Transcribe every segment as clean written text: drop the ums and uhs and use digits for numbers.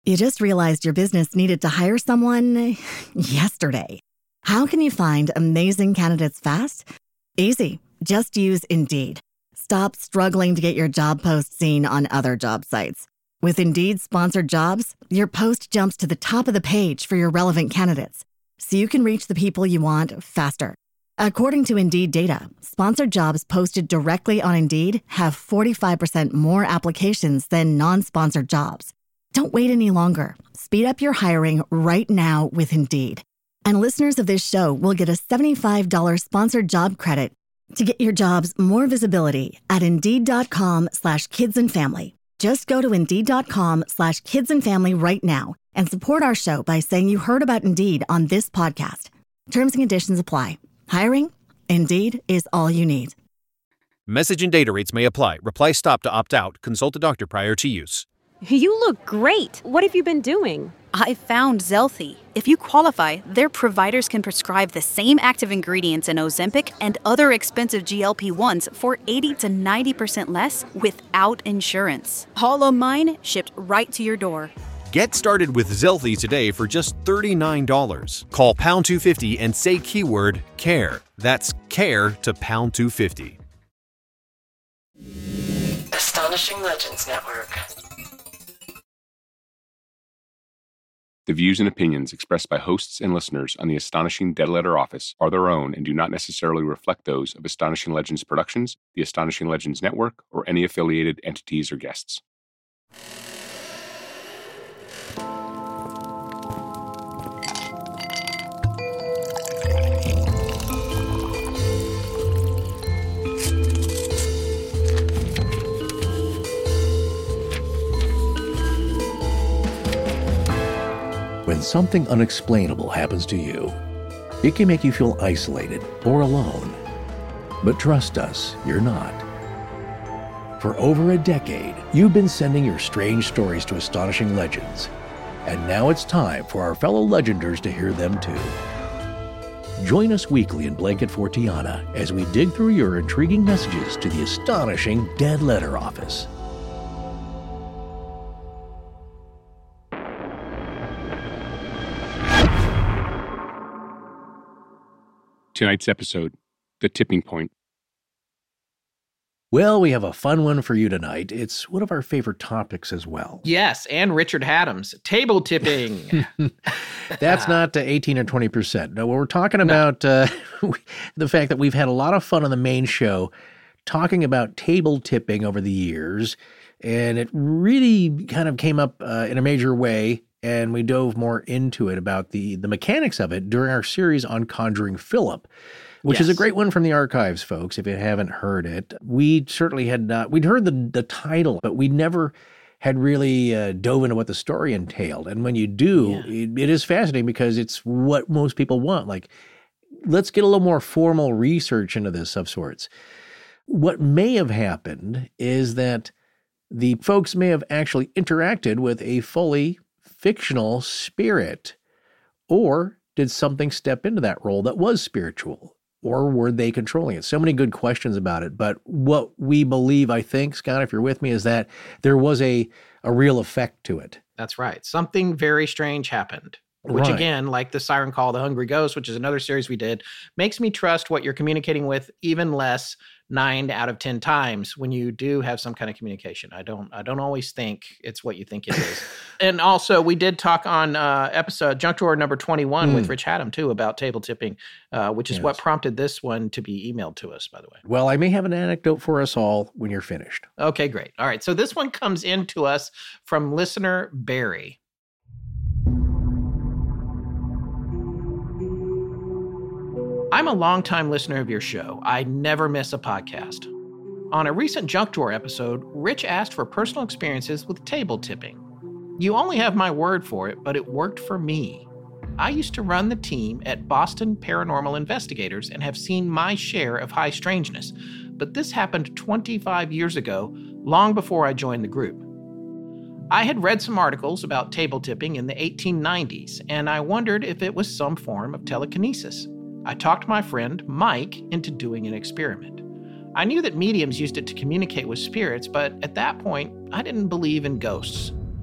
You just realized your business needed to hire someone yesterday. How can you find amazing candidates fast? Easy. Just use Indeed. Stop struggling to get your job post seen on other job sites. With Indeed sponsored jobs, your post jumps to the top of the page for your relevant candidates, so you can reach the people you want faster. According to Indeed data, sponsored jobs posted directly on Indeed have 45% more applications than non-sponsored jobs. Don't wait any longer. Speed up your hiring right now with Indeed. And listeners of this show will get a $75 sponsored job credit to get your jobs more visibility at Indeed.com/kidsandfamily. Just go to Indeed.com/kidsandfamily right now and support our show by saying you heard about Indeed on this podcast. Terms and conditions apply. Hiring? Indeed is all you need. Message and data rates may apply. Reply stop to opt out. Consult a doctor prior to use. You look great. What have you been doing? I found Zelthy. If you qualify, their providers can prescribe the same active ingredients in Ozempic and other expensive GLP-1s for 80 to 90% less without insurance. All of mine shipped right to your door. Get started with Zelthy today for just $39. Call pound 250 and say keyword CARE. That's CARE to pound 250. Astonishing Legends Network. The views and opinions expressed by hosts and listeners on the Astonishing Dead Letter Office are their own and do not necessarily reflect those of Astonishing Legends Productions, the Astonishing Legends Network, or any affiliated entities or guests. When something unexplainable happens to you, it can make you feel isolated or alone. But trust us, you're not. For over a decade, you've been sending your strange stories to Astonishing Legends, and now it's time for our fellow Legenders to hear them too. Join us weekly in Blanket Fortiana as we dig through your intriguing messages to the Astonishing Dead Letter Office. Tonight's episode, The Tipping Point. Well, we have a fun one for you tonight. It's one of our favorite topics as well. Yes, and Richard Haddams, table tipping. That's not 18 or 20%. No, we're talking about the fact that we've had a lot of fun on the main show talking about table tipping over the years, and it really kind of came up in a major way, and we dove more into it about the mechanics of it during our series on Conjuring Philip, which is a great one from the archives, folks, if you haven't heard it. We certainly had not, we'd heard the title, but we never had really dove into what the story entailed. And when you do, it is fascinating because it's what most people want. Like, let's get a little more formal research into this of sorts. What may have happened is that the folks may have actually interacted with a fully fictional spirit, or did something step into that role that was spiritual, or were they controlling it? So many good questions about it. But what we believe, I think, Scott, if you're with me, is that there was a real effect to it. That's right. Something very strange happened, which again, like the Siren Call, the Hungry Ghost, which is another series we did, makes me trust what you're communicating with even less 9 out of 10 times when you do have some kind of communication. I don't always think it's what you think it is. And also, we did talk on episode Junk Drawer number 21 with Rich Haddam too about table tipping, which is what prompted this one to be emailed to us, by the way. Well, I may have an anecdote for us all when you're finished. Okay, great. All right. So this one comes in to us from listener Barry. I'm a longtime listener of your show. I never miss a podcast. On a recent Junk Drawer episode, Rich asked for personal experiences with table tipping. You only have my word for it, but it worked for me. I used to run the team at Boston Paranormal Investigators and have seen my share of high strangeness, but this happened 25 years ago, long before I joined the group. I had read some articles about table tipping in the 1890s, and I wondered if it was some form of telekinesis. I talked my friend, Mike, into doing an experiment. I knew that mediums used it to communicate with spirits, but at that point, I didn't believe in ghosts.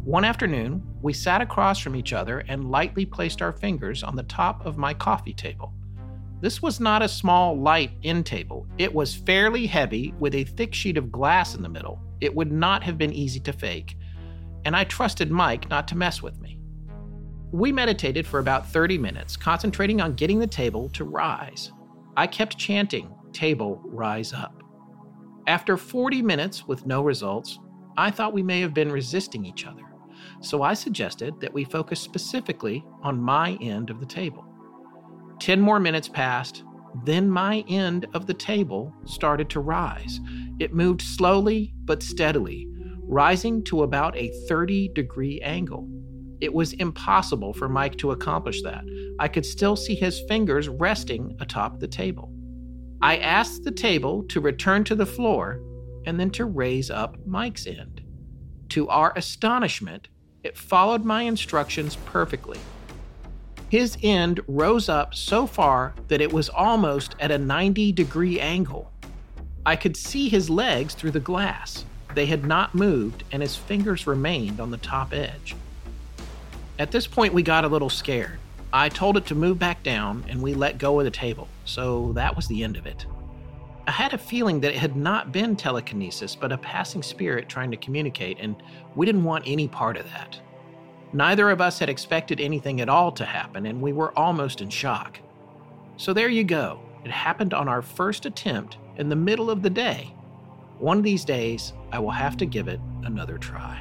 One afternoon, we sat across from each other and lightly placed our fingers on the top of my coffee table. This was not a small, light end table. It was fairly heavy with a thick sheet of glass in the middle. It would not have been easy to fake, and I trusted Mike not to mess with me. We meditated for about 30 minutes, concentrating on getting the table to rise. I kept chanting, "Table, rise up." After 40 minutes with no results, I thought we may have been resisting each other, so I suggested that we focus specifically on my end of the table. 10 more minutes passed, then my end of the table started to rise. It moved slowly but steadily, rising to about a 30-degree angle. It was impossible for Mike to accomplish that. I could still see his fingers resting atop the table. I asked the table to return to the floor and then to raise up Mike's end. To our astonishment, it followed my instructions perfectly. His end rose up so far that it was almost at a 90-degree angle. I could see his legs through the glass. They had not moved, and his fingers remained on the top edge. At this point, we got a little scared. I told it to move back down, and we let go of the table, so that was the end of it. I had a feeling that it had not been telekinesis, but a passing spirit trying to communicate, and we didn't want any part of that. Neither of us had expected anything at all to happen, and we were almost in shock. So there you go. It happened on our first attempt in the middle of the day. One of these days, I will have to give it another try.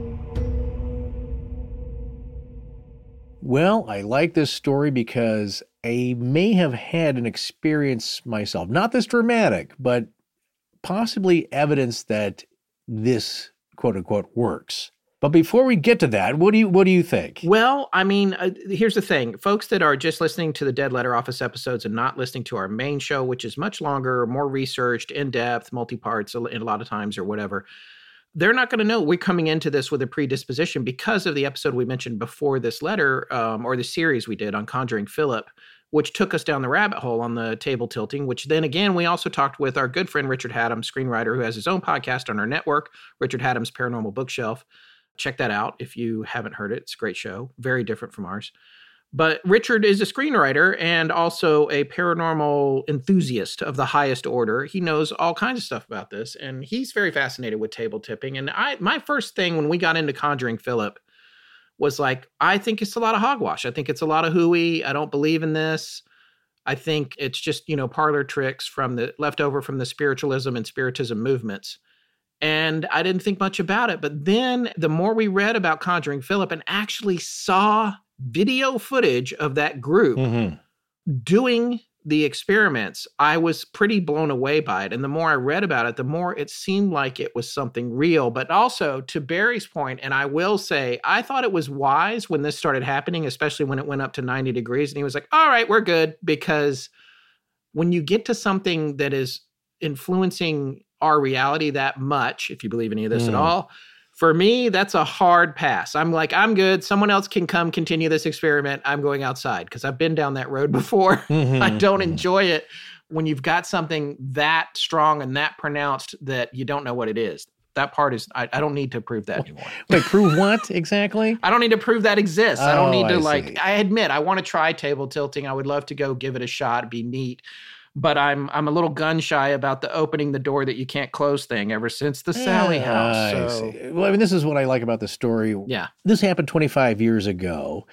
Well, I like this story because I may have had an experience myself, not this dramatic, but possibly evidence that this quote unquote works. But before we get to that, what do you think? Well, I mean, here's the thing. Folks that are just listening to the Dead Letter Office episodes and not listening to our main show, which is much longer, more researched, in-depth, multi-parts, and a lot of times or whatever, they're not going to know we're coming into this with a predisposition because of the episode we mentioned before this letter, or the series we did on Conjuring Philip, which took us down the rabbit hole on the table tilting, which then again, we also talked with our good friend Richard Haddams, screenwriter who has his own podcast on our network, Richard Haddams' Paranormal Bookshelf. Check that out if you haven't heard it. It's a great show, very different from ours. But Richard is a screenwriter and also a paranormal enthusiast of the highest order. He knows all kinds of stuff about this, and he's very fascinated with table tipping. And my first thing when we got into Conjuring Philip was like, I think it's a lot of hogwash. I think it's a lot of hooey. I don't believe in this. I think it's just, parlor tricks from the leftover from the spiritualism and spiritism movements. And I didn't think much about it. But then the more we read about Conjuring Philip and actually saw video footage of that group doing the experiments, I was pretty blown away by it. And the more I read about it, the more it seemed like it was something real. But also, to Barry's point, and I will say, I thought it was wise when this started happening, especially when it went up to 90 degrees. And he was like, all right, we're good. Because when you get to something that is influencing our reality that much, if you believe any of this at all, for me, that's a hard pass. I'm like, I'm good. Someone else can come continue this experiment. I'm going outside because I've been down that road before. I don't enjoy it when you've got something that strong and that pronounced that you don't know what it is. That part is, I don't need to prove that anymore. Wait, prove what exactly? I don't need to prove that exists. I don't need to see. I admit, I want to try table tilting. I would love to go give it a shot. It'd be neat. But I'm a little gun shy about the opening the door that you can't close thing ever since the Sally house. I see. Well, I mean, this is what I like about the story. Yeah. This happened 25 years ago.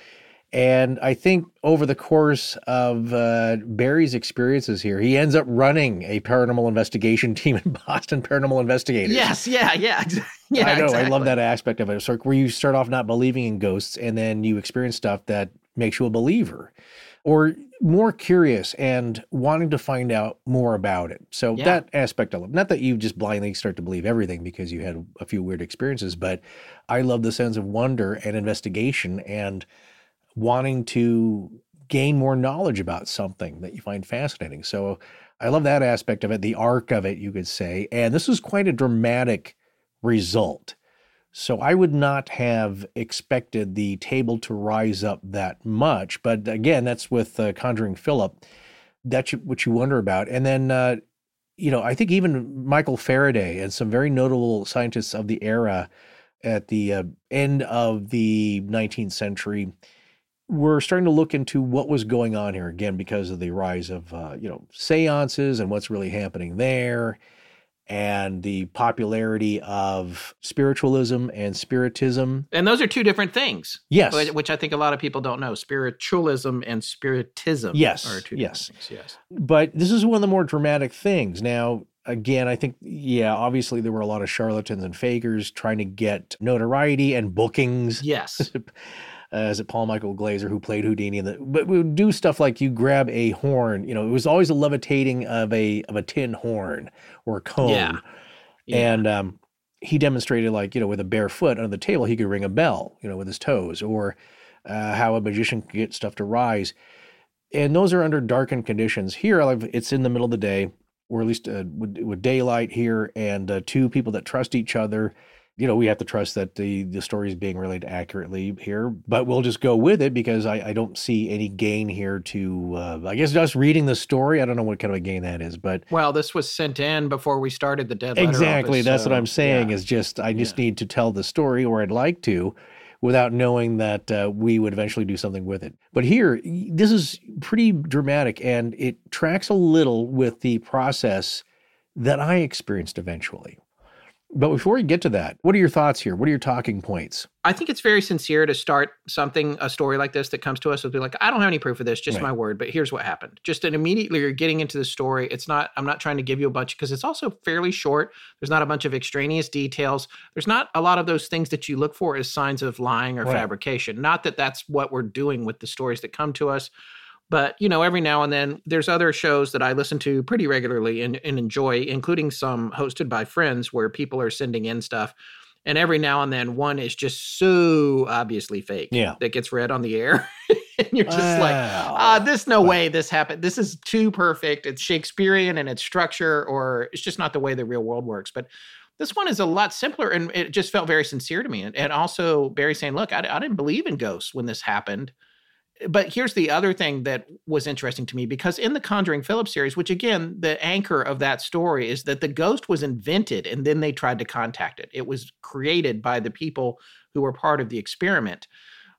And I think over the course of Barry's experiences here, he ends up running a paranormal investigation team in Boston Paranormal Investigators. Yes, yeah. Yeah, I know. exactly. I love that aspect of it. So where you start off not believing in ghosts and then you experience stuff that makes you a believer or more curious and wanting to find out more about it. So that aspect I love. Not that you just blindly start to believe everything because you had a few weird experiences, but I love the sense of wonder and investigation and wanting to gain more knowledge about something that you find fascinating. So I love that aspect of it, the arc of it, you could say. And this was quite a dramatic result. So I would not have expected the table to rise up that much. But again, that's with Conjuring Philip. That's what you wonder about. And then, I think even Michael Faraday and some very notable scientists of the era at the end of the 19th century were starting to look into what was going on here, again, because of the rise of, seances and what's really happening there, and the popularity of spiritualism and spiritism. And those are two different things. Yes. Which I think a lot of people don't know. Spiritualism and spiritism are two different things. Yes. But this is one of the more dramatic things. Now, again, I think, obviously there were a lot of charlatans and fakers trying to get notoriety and bookings. Yes. Is it Paul Michael Glaser who played Houdini? But we would do stuff like you grab a horn. It was always a levitating of a tin horn or a cone. Yeah. And he demonstrated, with a bare foot under the table, he could ring a bell, with his toes, or how a magician could get stuff to rise. And those are under darkened conditions. Here, it's in the middle of the day, or at least with daylight here, and two people that trust each other. We have to trust that the story is being relayed accurately here, but we'll just go with it because I don't see any gain here to, I guess, just reading the story. I don't know what kind of a gain that is, but. Well, this was sent in before we started the Dead Letter Exactly. Office, That's what I'm saying is just, I just need to tell the story, or I'd like to, without knowing that we would eventually do something with it. But here, this is pretty dramatic, and it tracks a little with the process that I experienced eventually. But before we get to that, what are your thoughts here? What are your talking points? I think it's very sincere to start a story like this that comes to us with be like, I don't have any proof of this, just my word, but here's what happened. Just and immediately you're getting into the story. I'm not trying to give you a bunch, because it's also fairly short. There's not a bunch of extraneous details. There's not a lot of those things that you look for as signs of lying or fabrication. Not that that's what we're doing with the stories that come to us. But, every now and then there's other shows that I listen to pretty regularly and enjoy, including some hosted by friends where people are sending in stuff. And every now and then one is just so obviously fake that gets read on the air. And you're just there's no way this happened. This is too perfect. It's Shakespearean in its structure, or it's just not the way the real world works. But this one is a lot simpler, and it just felt very sincere to me. And also Barry saying, look, I didn't believe in ghosts when this happened. But here's the other thing that was interesting to me, because in the Conjuring Phillips series, which again, the anchor of that story is that the ghost was invented and then they tried to contact it. It was created by the people who were part of the experiment.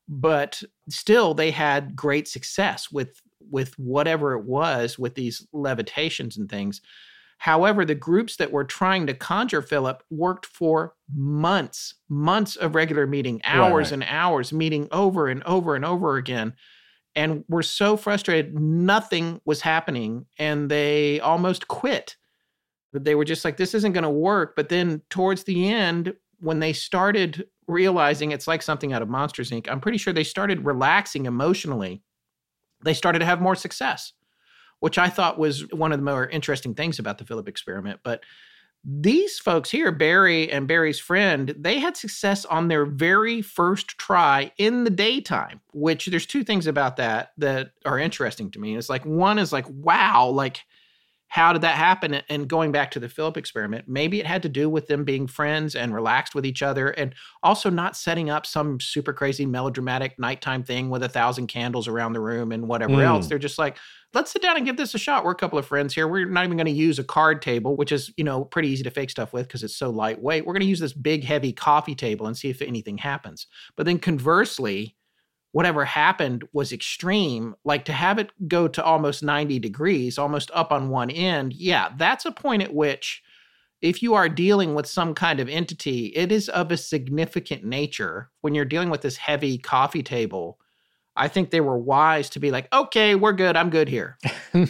But still, they had great success with whatever it was, with these levitations and things. However, the groups that were trying to conjure Philip worked for months of regular meeting, hours and hours, meeting over and over and over again, and were so frustrated, nothing was happening, and they almost quit. They were just like, this isn't going to work. But then towards the end, when they started realizing it's like something out of Monsters, Inc., I'm pretty sure they started relaxing emotionally. They started to have more success, which I thought was one of the more interesting things about the Philip experiment. But these folks here, Barry and Barry's friend, they had success on their very first try in the daytime, which there's two things about that are interesting to me. It's like, one is like, wow, like, how did that happen? And going back to the Philip experiment, maybe it had to do with them being friends and relaxed with each other, and also not setting up some super crazy melodramatic nighttime thing with 1,000 candles around the room and whatever else. They're just like, let's sit down and give this a shot. We're a couple of friends here. We're not even going to use a card table, which is, pretty easy to fake stuff with because it's so lightweight. We're going to use this big, heavy coffee table and see if anything happens. But then conversely, whatever happened was extreme, like to have it go to almost 90 degrees, almost up on one end. Yeah, that's a point at which if you are dealing with some kind of entity, it is of a significant nature. When you're dealing with this heavy coffee table, I think they were wise to be like, okay, we're good. I'm good here.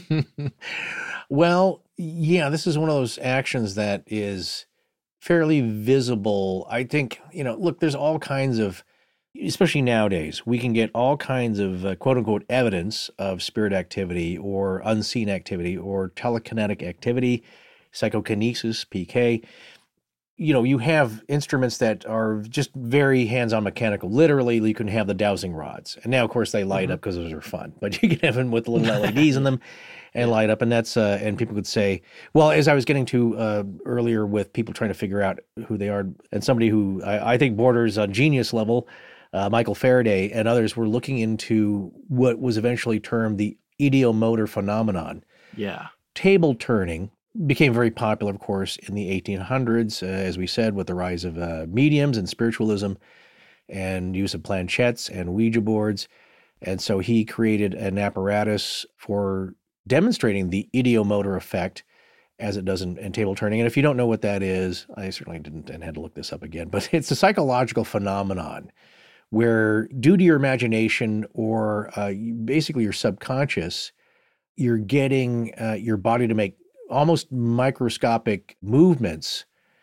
Well, yeah, this is one of those actions that is fairly visible. I think, look, there's all kinds of, especially nowadays, we can get all kinds of quote unquote evidence of spirit activity or unseen activity or telekinetic activity, psychokinesis, PK. You have instruments that are just very hands-on mechanical. Literally, you can have the dowsing rods. And now, of course, they light up because those are fun. But you can have them with little LEDs in them and light up. And that's and people could say, well, as I was getting to earlier with people trying to figure out who they are, and somebody who I think borders on genius level, Michael Faraday and others were looking into what was eventually termed the ideomotor phenomenon. Yeah. Table turning became very popular, of course, in the 1800s, as we said, with the rise of mediums and spiritualism and use of planchettes and Ouija boards. And so he created an apparatus for demonstrating the ideomotor effect as it does in table turning. And if you don't know what that is, I certainly didn't and had to look this up again, but it's a psychological phenomenon where, due to your imagination or basically your subconscious, you're getting your body to make almost microscopic movements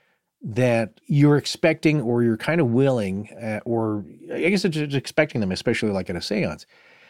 that you're expecting or you're kind of willing, or I guess it's just expecting them, especially like at a seance.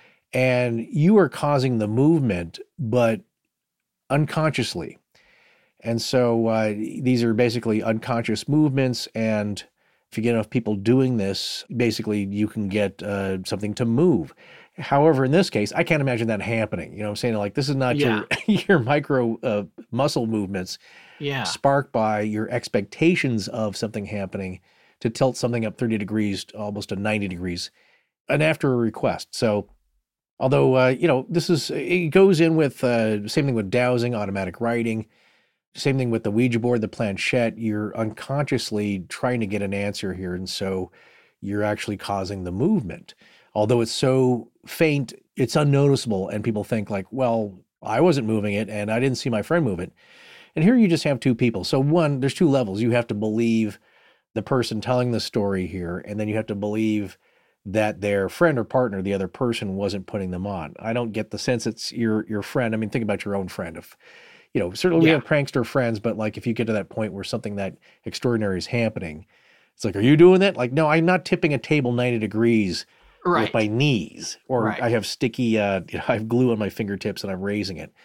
And you are causing the movement, but unconsciously. And so these are basically unconscious movements. And if you get enough people doing this, basically you can get something to move. However, in this case, I can't imagine that happening. You know what I'm saying? Like, this is not your micro muscle movements sparked by your expectations of something happening to tilt something up 30 degrees, almost to 90 degrees, and after a request. So although, it goes in with same thing with dowsing, automatic writing, same thing with the Ouija board, the planchette, you're unconsciously trying to get an answer here. And so you're actually causing the movement. Although it's so faint, it's unnoticeable. And people think like, well, I wasn't moving it and I didn't see my friend move it. And here you just have two people. So one, there's two levels. You have to believe the person telling the story here, and then you have to believe that their friend or partner, the other person, wasn't putting them on. I don't get the sense it's your friend. I mean, think about your own friend. If, certainly we have prankster friends, but like if you get to that point where something that extraordinary is happening, it's like, are you doing that? Like, no, I'm not tipping a table 90 degrees with my knees, or I have sticky, I have glue on my fingertips and I'm raising it.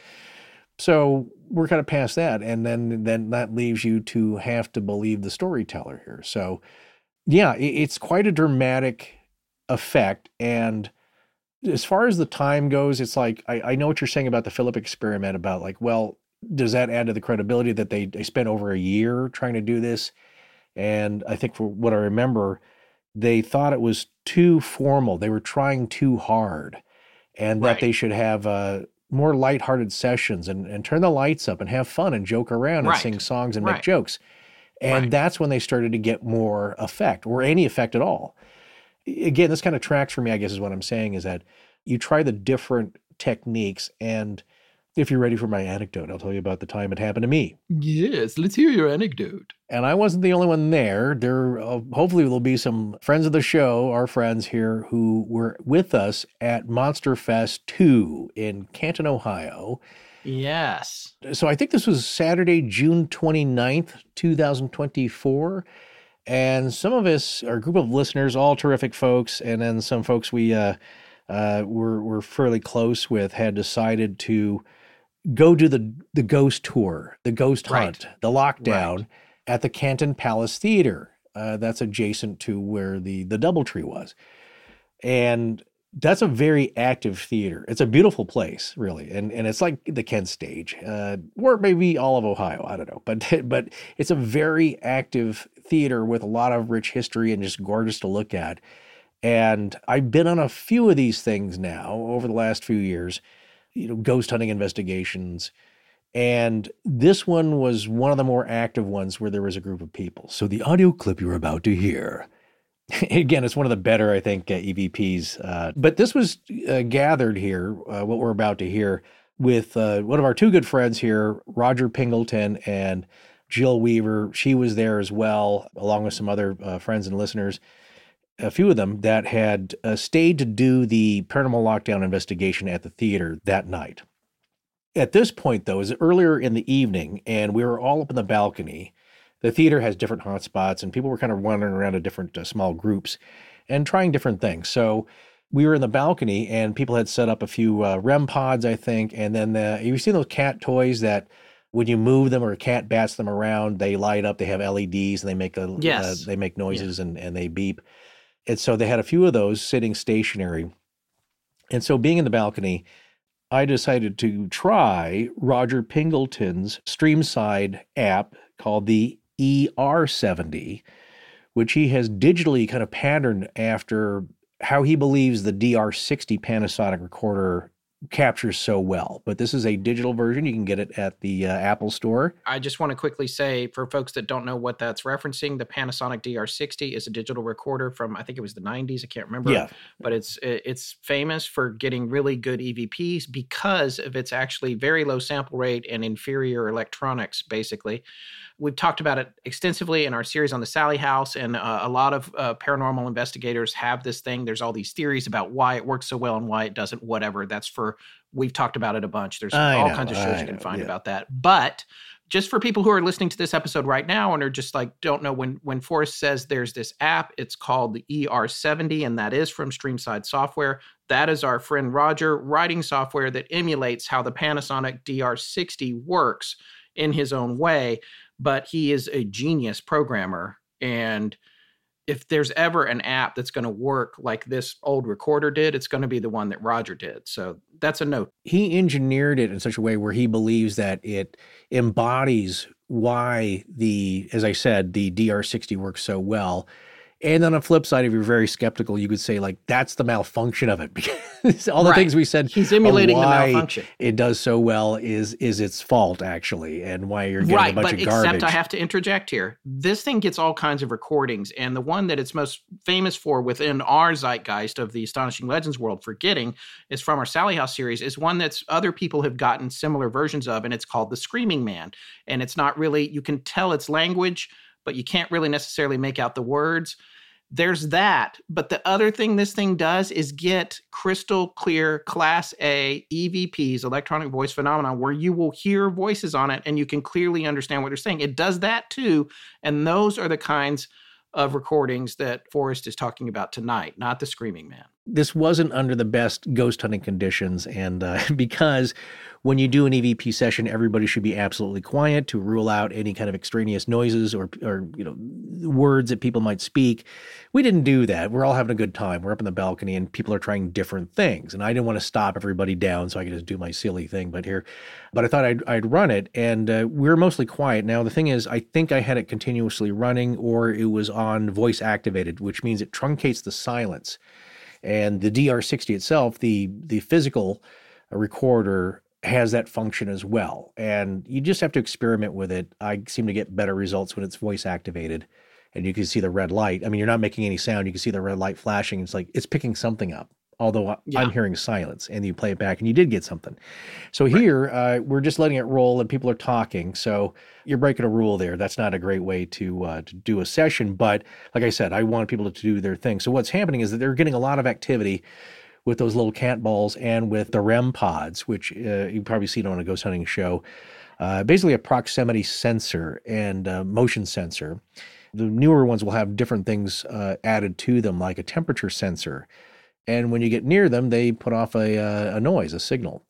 So we're kind of past that. And then that leaves you to have to believe the storyteller here. So yeah, it's quite a dramatic effect. And as far as the time goes, it's like, I know what you're saying about the Philip experiment, about like, well, does that add to the credibility that they spent over a year trying to do this? And I think, for what I remember, they thought it was too formal. They were trying too hard, and that they should have more lighthearted sessions and turn the lights up and have fun and joke around and sing songs and make jokes. And that's when they started to get more effect, or any effect at all. Again, this kind of tracks for me, I guess, is what I'm saying, is that you try the different techniques. And if you're ready for my anecdote, I'll tell you about the time it happened to me. Yes, let's hear your anecdote. And I wasn't the only one there. Hopefully there'll be some friends of the show, our friends here, who were with us at Monster Fest 2 in Canton, Ohio. Yes. So I think this was Saturday, June 29th, 2024. And some of us, our group of listeners, all terrific folks, and then some folks we were fairly close with, had decided to go do the ghost tour, the ghost hunt, the lockdown at the Canton Palace Theater. That's adjacent to where the DoubleTree was. And that's a very active theater. It's a beautiful place, really. And it's like the Kent Stage, or maybe all of Ohio. I don't know. But it's a very active theater with a lot of rich history and just gorgeous to look at. And I've been on a few of these things now over the last few years, ghost hunting investigations. And this one was one of the more active ones where there was a group of people. So the audio clip you're about to hear, again, it's one of the better, I think, EVPs. But this was gathered here, what we're about to hear, with one of our two good friends here, Roger Pingleton and Jill Weaver. She was there as well, along with some other friends and listeners, a few of them that had stayed to do the paranormal lockdown investigation at the theater that night. At this point, though, it was earlier in the evening, and we were all up in the balcony. The theater has different hotspots, and people were kind of wandering around in different small groups and trying different things. So we were in the balcony, and people had set up a few REM pods, I think. And then you've seen those cat toys that when you move them or a cat bats them around, they light up. They have LEDs, and they make they make noises and they beep. And so they had a few of those sitting stationary. And so, being in the balcony, I decided to try Roger Pingleton's StreamSide app called the ER70, which he has digitally kind of patterned after how he believes the DR60 Panasonic recorder captures so well. But this is a digital version. You can get it at the Apple Store. I just want to quickly say, for folks that don't know what that's referencing, the Panasonic DR60 is a digital recorder from, I think it was the 90s. I can't remember. Yeah. But it's famous for getting really good EVPs because of its actually very low sample rate and inferior electronics, basically. We've talked about it extensively in our series on the Sallie House, and a lot of paranormal investigators have this thing. There's all these theories about why it works so well and why it doesn't, whatever. We've talked about it a bunch. There's all kinds of shows you can find about that. But just for people who are listening to this episode right now and are just like, don't know, when Forrest says there's this app, it's called the ER70, and that is from Streamside Software. That is our friend Roger writing software that emulates how the Panasonic DR60 works in his own way. But he is a genius programmer. And if there's ever an app that's going to work like this old recorder did, it's going to be the one that Roger did. So that's a note. He engineered it in such a way where he believes that it embodies why as I said, the DR60 works so well. And on the flip side, if you're very skeptical, you could say, like, that's the malfunction of it. Because all the things we said, he's emulating the malfunction. It does so well is its fault, actually, and why you're getting a bunch of garbage. Except I have to interject here. This thing gets all kinds of recordings, and the one that it's most famous for within our zeitgeist of the Astonishing Legends world for getting is from our Sallie House series, is one that's other people have gotten similar versions of, and it's called The Screaming Man. And it's not really, you can tell it's language, but you can't really necessarily make out the words. There's that. But the other thing this thing does is get crystal clear Class A EVPs, electronic voice phenomena, where you will hear voices on it and you can clearly understand what they're saying. It does that too. And those are the kinds of recordings that Forrest is talking about tonight, not The Screaming Man. This wasn't under the best ghost hunting conditions, and because when you do an EVP session, everybody should be absolutely quiet to rule out any kind of extraneous noises or words that people might speak. We didn't do that. We're all having a good time. We're up in the balcony, and people are trying different things, and I didn't want to stop everybody down so I could just do my silly thing. But I thought I'd run it, and we're mostly quiet. Now, the thing is, I think I had it continuously running, or it was on voice activated, which means it truncates the silence. And the DR60 itself, the physical recorder, has that function as well. And you just have to experiment with it. I seem to get better results when it's voice activated. And you can see the red light. I mean, you're not making any sound. You can see the red light flashing. It's like it's picking something up. Although I'm hearing silence, and you play it back and you did get something. So here, we're just letting it roll and people are talking. So you're breaking a rule there. That's not a great way to do a session. But like I said, I want people to do their thing. So what's happening is that they're getting a lot of activity with those little cat balls and with the REM pods, which you've probably seen on a ghost hunting show. Basically a proximity sensor and motion sensor. The newer ones will have different things added to them, like a temperature sensor. And when you get near them, they put off a noise, a signal.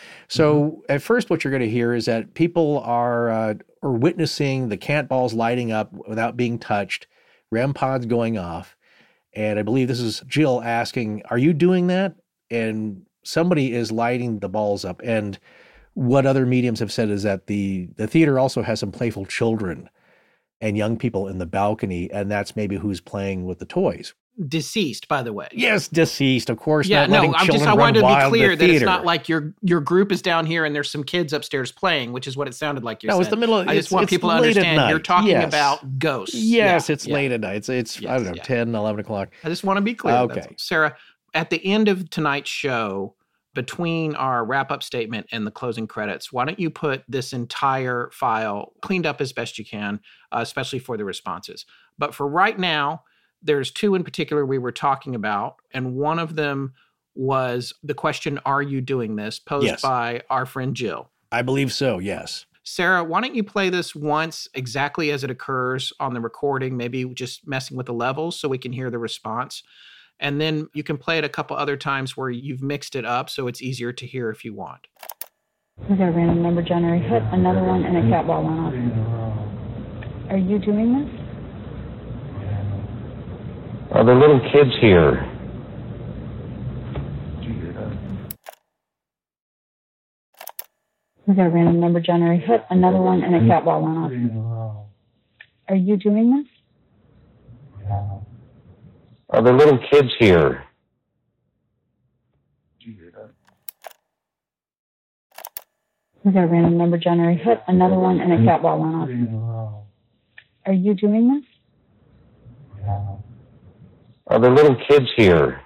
So at first, what you're going to hear is that people are witnessing the cat balls lighting up without being touched, REM pods going off. And I believe this is Jill asking, are you doing that? And somebody is lighting the balls up. And what other mediums have said is that the theater also has some playful children and young people in the balcony, and that's maybe who's playing with the toys. Deceased, by the way. Yes, deceased, of course. Yeah, not no, I wanted to be clear that it's not like your group is down here and there's some kids upstairs playing, which is what it sounded like you said. No, it's the middle. I just want people to understand you're talking about ghosts. Yes, it's late at night. It's I don't know, 10, 11 o'clock. I just want to be clear. Okay. Sarah, at the end of tonight's show, between our wrap-up statement and the closing credits, why don't you put this entire file cleaned up as best you can, especially for the responses. But for right now, there's two in particular we were talking about, and one of them was the question, are you doing this, posed by our friend Jill. I believe so, yes. Sarah, why don't you play this once exactly as it occurs on the recording, maybe just messing with the levels so we can hear the response. And then you can play it a couple other times where you've mixed it up so it's easier to hear if you want. We got a random number generator hit, another one, and a cat ball went off. Are you doing this? Are there little kids here? We got a random number generator hit, another one, and a cat ball went off. Are you doing this? Are there little kids here? We got a random number generator hit, another one, and a cat ball went off. Are you doing this? Are there little kids here?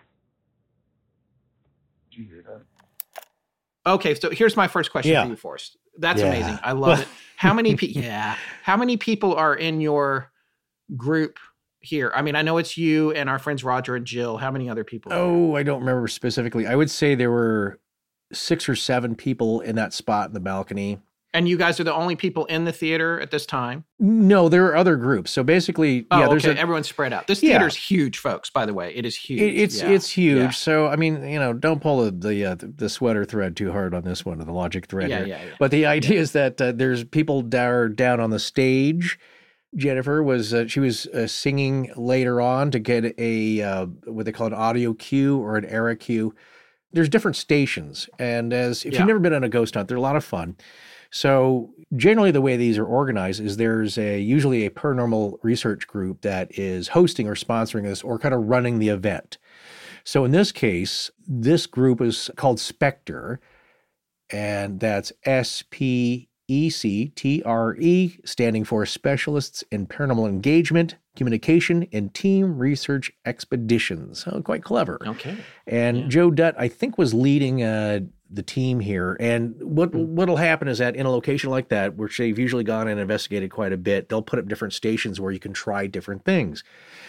Okay, so here's my first question for you, Forrest. That's amazing. I love it. How many people are in your group here? I mean, I know it's you and our friends Roger and Jill. How many other people? Oh, I don't remember specifically. I would say there were 6 or 7 people in that spot in the balcony. And you guys are the only people in the theater at this time? No, there are other groups. So basically, everyone's spread out. This theater's huge, folks, by the way. It is huge. It's huge. Yeah. So, I mean, don't pull the sweater thread too hard on this one, or the logic thread here. Yeah. But the idea is that there's people down on the stage. Jennifer was singing later on to get a what they call an audio cue or an era cue. There's different stations, and if you've never been on a ghost hunt, they're a lot of fun. So generally the way these are organized is there's usually a paranormal research group that is hosting or sponsoring this or kind of running the event. So in this case, this group is called Spectre, and that's SPECTRE, standing for Specialists in Paranormal Engagement, Communication, and Team Research Expeditions. Oh, quite clever. Okay. And Joe Dutt, I think, was leading the team here. And what'll happen is that in a location like that, where they've usually gone and investigated quite a bit, they'll put up different stations where you can try different things.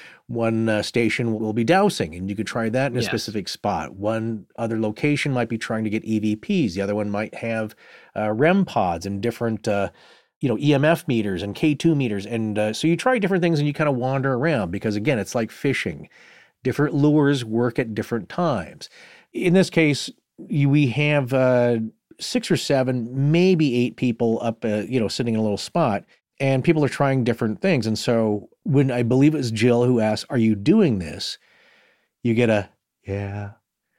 One station will be dowsing, and you could try that in a specific spot. One other location might be trying to get EVPs. The other one might have REM pods and different EMF meters and K2 meters. And so you try different things and you kind of wander around because, again, it's like fishing. Different lures work at different times. In this case, we have 6 or 7, maybe 8 people up, sitting in a little spot, and people are trying different things. And so when I believe it was Jill who asked, "Are you doing this?" you get a, "Yeah."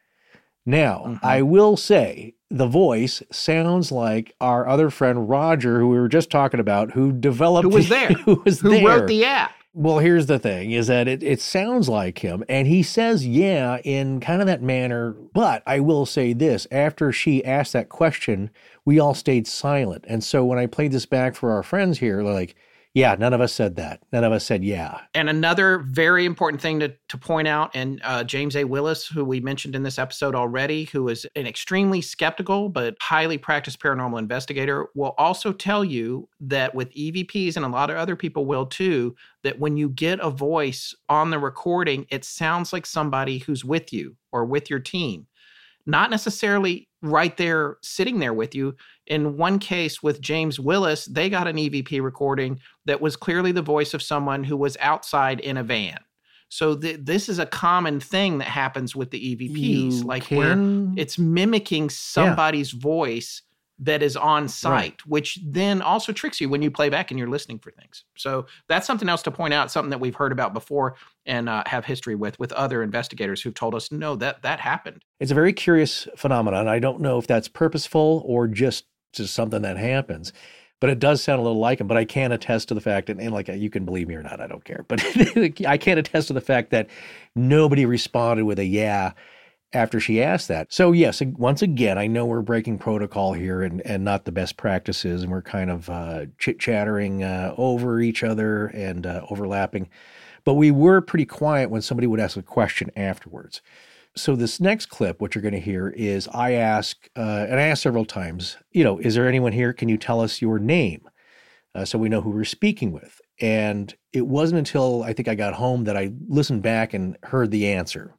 Now, I will say the voice sounds like our other friend Roger, who we were just talking about, who developed... Who was there. Who wrote the app. Well, here's the thing, is that it sounds like him, and he says yeah in kind of that manner, but I will say this, after she asked that question, we all stayed silent. And so when I played this back for our friends here, they're like, yeah, none of us said that. None of us said yeah. And another very important thing to point out, and James A. Willis, who we mentioned in this episode already, who is an extremely skeptical but highly practiced paranormal investigator, will also tell you that with EVPs, and a lot of other people will too, that when you get a voice on the recording, it sounds like somebody who's with you or with your team. Not necessarily right there, sitting there with you. In one case with James Willis, they got an EVP recording that was clearly the voice of someone who was outside in a van. So this is a common thing that happens with the EVPs, where it's mimicking somebody's voice that is on site, which then also tricks you when you play back and you're listening for things. So that's something else to point out, something that we've heard about before and have history with other investigators who've told us, no, that happened. It's a very curious phenomenon. I don't know if that's purposeful or just something that happens, but it does sound a little like him. But I can attest to the fact, and like, you can believe me or not, I don't care, but I can attest to the fact that nobody responded with a yeah after she asked that. So yes, once again, I know we're breaking protocol here and not the best practices, and we're kind of chit-chattering over each other and overlapping. But we were pretty quiet when somebody would ask a question afterwards. So this next clip, what you're going to hear is I ask, and I asked several times, is there anyone here? Can you tell us your name? So we know who we're speaking with. And it wasn't until I think I got home that I listened back and heard the answer.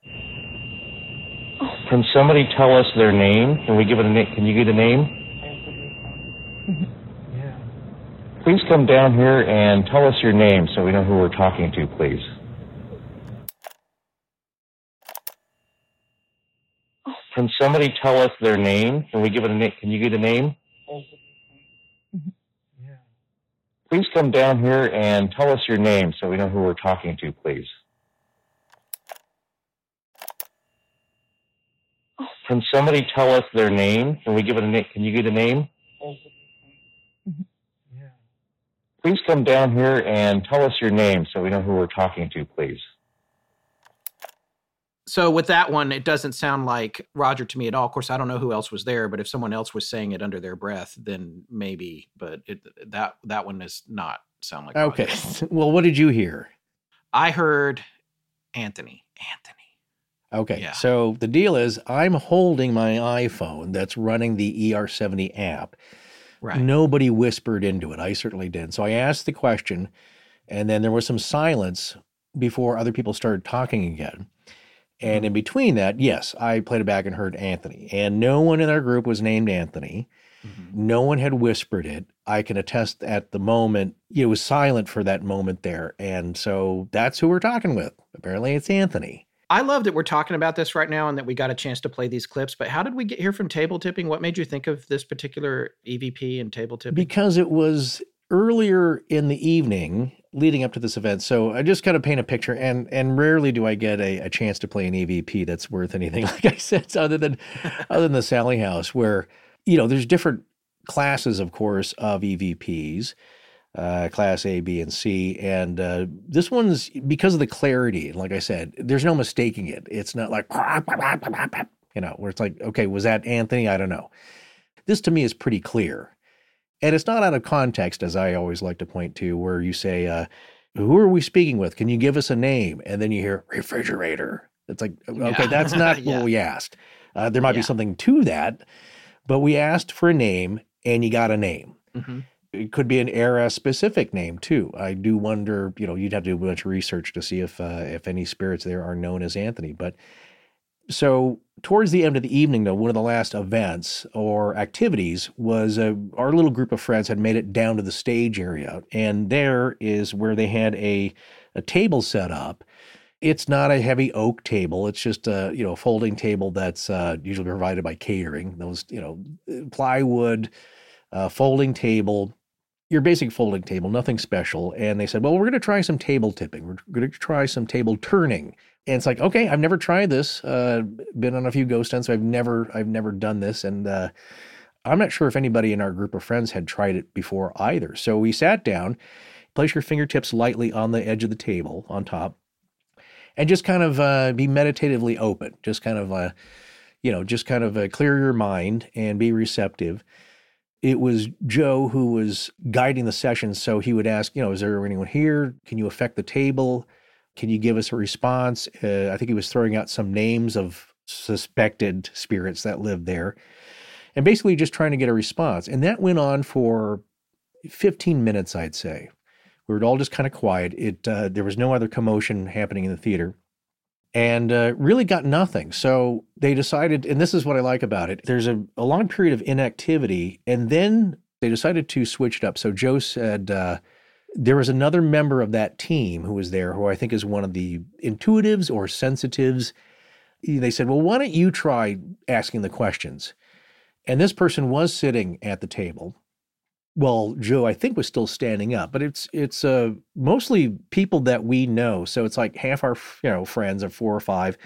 Can somebody tell us their name? Can we give it a name? Can you get a name? Yeah. Please come down here and tell us your name so we know who we're talking to, please. Can somebody tell us their name? Can we give it a name? Can you get a name? Yeah. Please come down here and tell us your name so we know who we're talking to, please. Can somebody tell us their name? Can we give it a name? Can you get a name? Yeah. Please come down here and tell us your name so we know who we're talking to, please. So with that one, it doesn't sound like Roger to me at all. Of course, I don't know who else was there, but if someone else was saying it under their breath, then maybe. But that one does not sound like Roger. Okay. Well, what did you hear? I heard Anthony. Okay. Yeah. So the deal is I'm holding my iPhone that's running the ER70 app. Right. Nobody whispered into it. I certainly did. So I asked the question, and then there was some silence before other people started talking again. And in between that, yes, I played it back and heard Anthony. And no one in our group was named Anthony. No one had whispered it. I can attest at the moment, it was silent for that moment there. And so that's who we're talking with. Apparently it's Anthony. I love that we're talking about this right now and that we got a chance to play these clips. But how did we get here from table tipping? What made you think of this particular EVP and table tipping? Because it was earlier in the evening leading up to this event. So I just kind of paint a picture, and rarely do I get a chance to play an EVP that's worth anything, like I said, other than the Sally House, where, there's different classes, of course, of EVPs, class A, B, and C. And this one's, because of the clarity, like I said, there's no mistaking it. It's not like, where it's like, okay, was that Anthony? I don't know. This to me is pretty clear. And it's not out of context, as I always like to point to, where you say, who are we speaking with? Can you give us a name? And then you hear refrigerator. It's like, okay, that's not what we asked. There might be something to that, but we asked for a name and you got a name. Mm-hmm. It could be an era-specific name too. I do wonder, you'd have to do a bunch of research to see if any spirits there are known as Anthony. But so towards the end of the evening, though, one of the last events or activities was our little group of friends had made it down to the stage area. And there is where they had a table set up. It's not a heavy oak table. It's just a folding table that's usually provided by catering. Those, plywood, folding table, your basic folding table, nothing special. And they said, well, we're going to try some table tipping. We're going to try some table turning. And it's like, okay, I've never tried this. Been on a few ghost hunts. So I've never done this. And I'm not sure if anybody in our group of friends had tried it before either. So we sat down, place your fingertips lightly on the edge of the table on top, and just kind of be meditatively open. Just kind of, clear your mind and be receptive. It was Joe who was guiding the session. So he would ask, is there anyone here? Can you affect the table? Can you give us a response? I think he was throwing out some names of suspected spirits that lived there, and basically just trying to get a response. And that went on for 15 minutes, I'd say. We were all just kind of quiet. There was no other commotion happening in the theater, and really got nothing. So they decided, and this is what I like about it, there's a long period of inactivity, and then they decided to switch it up. So Joe said, there was another member of that team who was there, who I think is one of the intuitives or sensitives. They said, well, why don't you try asking the questions? And this person was sitting at the table. Well, Joe, I think, was still standing up, but it's mostly people that we know. So it's like half our, friends of 4 or 5,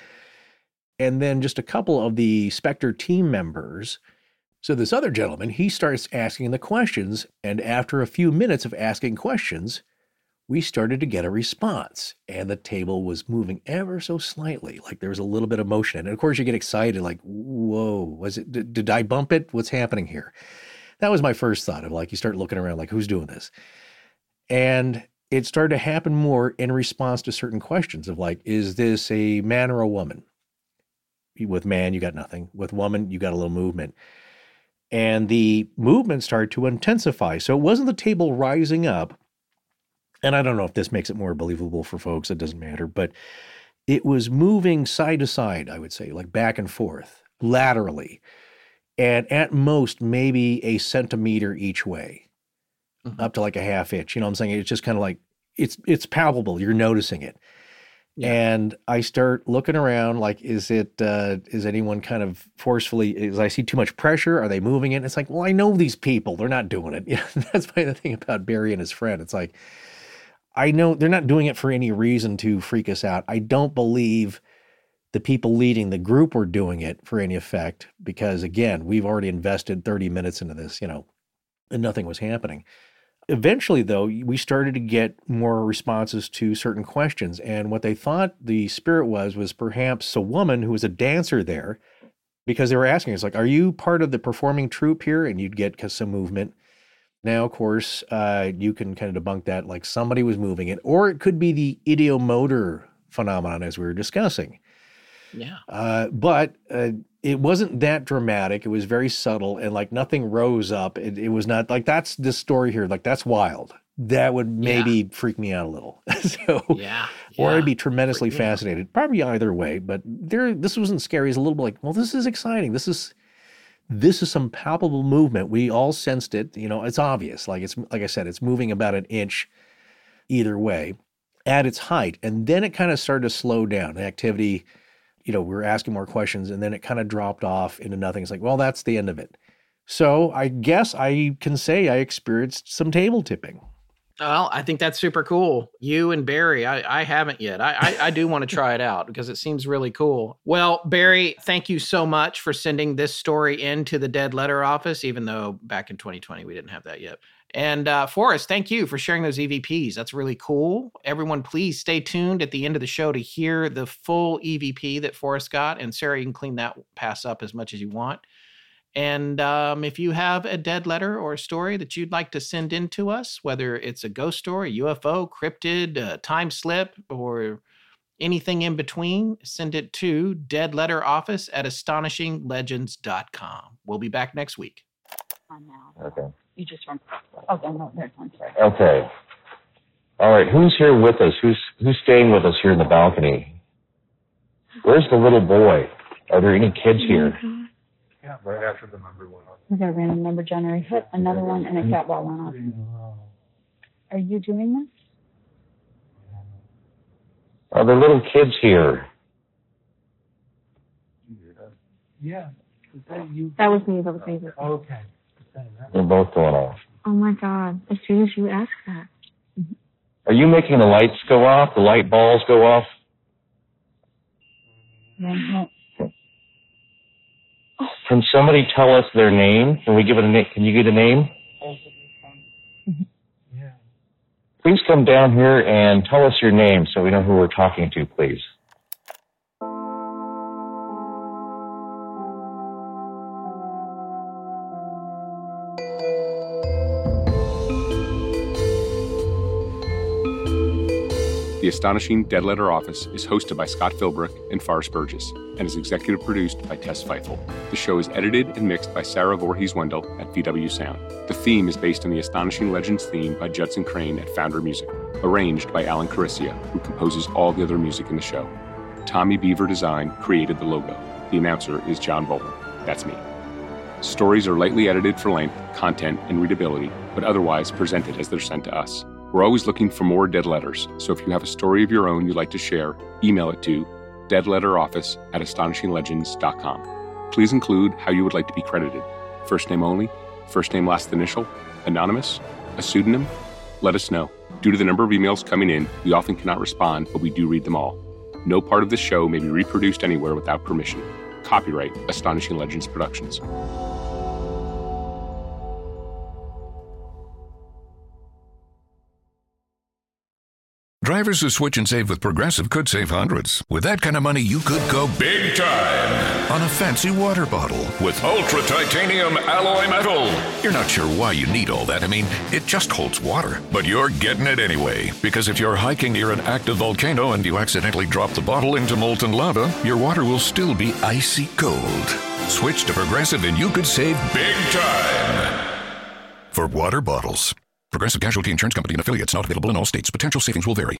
and then just a couple of the Spectre team members. So this other gentleman, he starts asking the questions, and after a few minutes of asking questions, we started to get a response, and the table was moving ever so slightly, like there was a little bit of motion. And of course you get excited, like, whoa, did I bump it? What's happening here? That was my first thought of, like, you start looking around like, who's doing this? And it started to happen more in response to certain questions of, like, is this a man or a woman? With man, you got nothing. With woman, you got a little movement. And the movement started to intensify. So it wasn't the table rising up. And I don't know if this makes it more believable for folks. It doesn't matter. But it was moving side to side, I would say, like back and forth, laterally. And at most, maybe a centimeter each way, up to like a half inch. You know what I'm saying? It's just kind of like, it's palpable. You're noticing it. Yeah. And I start looking around, like, is anyone kind of forcefully, I see too much pressure? Are they moving it? And it's like, well, I know these people. They're not doing it. That's probably the thing about Barry and his friend. It's like, I know they're not doing it for any reason to freak us out. I don't believe the people leading the group were doing it for any effect, because, again, we've already invested 30 minutes into this, and nothing was happening. Eventually, though, we started to get more responses to certain questions. And what they thought the spirit was perhaps a woman who was a dancer there, because they were asking us, like, are you part of the performing troupe here? And you'd get some movement. Now, of course, you can kind of debunk that, like somebody was moving it, or it could be the ideomotor phenomenon, as we were discussing. Yeah. But it wasn't that dramatic. It was very subtle, and like nothing rose up. It was not like, that's the story here. Like, that's wild. That would maybe freak me out a little. Or I'd be tremendously fascinated. Probably either way. But this wasn't scary. It's a little bit like, well, this is exciting. This is some palpable movement. We all sensed it. You know, it's obvious. Like I said, it's moving about an inch either way at its height, and then it kind of started to slow down. The activity. We were asking more questions, and then it kind of dropped off into nothing. It's like, well, that's the end of it. So I guess I can say I experienced some table tipping. Well, I think that's super cool. You and Barry, I haven't yet. I do want to try it out because it seems really cool. Well, Barry, thank you so much for sending this story into the Dead Letter Office, even though back in 2020 we didn't have that yet. And Forrest, thank you for sharing those EVPs. That's really cool. Everyone, please stay tuned at the end of the show to hear the full EVP that Forrest got. And Sarah, you can clean that pass up as much as you want. And if you have a dead letter or a story that you'd like to send in to us, whether it's a ghost story, UFO, cryptid, time slip, or anything in between, send it to deadletteroffice@astonishinglegends.com. We'll be back next week. Okay. You just run. Okay, no, there's one. Sorry. Okay. All right. Who's here with us? Who's staying with us here in the balcony? Where's the little boy? Are there any kids here? Yeah, right after the number went off. We got a random number generator hit, another one, and a cat ball went off. Are you doing this? Are there little kids here? Yeah. That was me. Okay. They're both going off. Oh my God! As soon as you ask that. Are you making the lights go off? The light balls go off? No. Can somebody tell us their name? Can we give it a name? Can you get a name? Yeah. Please come down here and tell us your name so we know who we're talking to, please. The Astonishing Dead Letter Office is hosted by Scott Philbrook and Forrest Burgess and is executive produced by Tess Feifel. The show is edited and mixed by Sarah Voorhees-Wendell at VW Sound. The theme is based on the Astonishing Legends theme by Judson Crane at Founder Music, arranged by Alan Caricia, who composes all the other music in the show. Tommy Beaver Design created the logo. The announcer is John Bolton. That's me. Stories are lightly edited for length, content, and readability, but otherwise presented as they're sent to us. We're always looking for more dead letters, so if you have a story of your own you'd like to share, email it to deadletteroffice@astonishinglegends.com. Please include how you would like to be credited. First name only, first name last initial, anonymous, a pseudonym. Let us know. Due to the number of emails coming in, we often cannot respond, but we do read them all. No part of this show may be reproduced anywhere without permission. Copyright Astonishing Legends Productions. Drivers who switch and save with Progressive could save hundreds. With that kind of money, you could go big time on a fancy water bottle with ultra titanium alloy metal. You're not sure why you need all that. I mean, it just holds water. But you're getting it anyway. Because if you're hiking near an active volcano and you accidentally drop the bottle into molten lava, your water will still be icy cold. Switch to Progressive and you could save big time for water bottles. Progressive Casualty Insurance Company and affiliates, not available in all states. Potential savings will vary.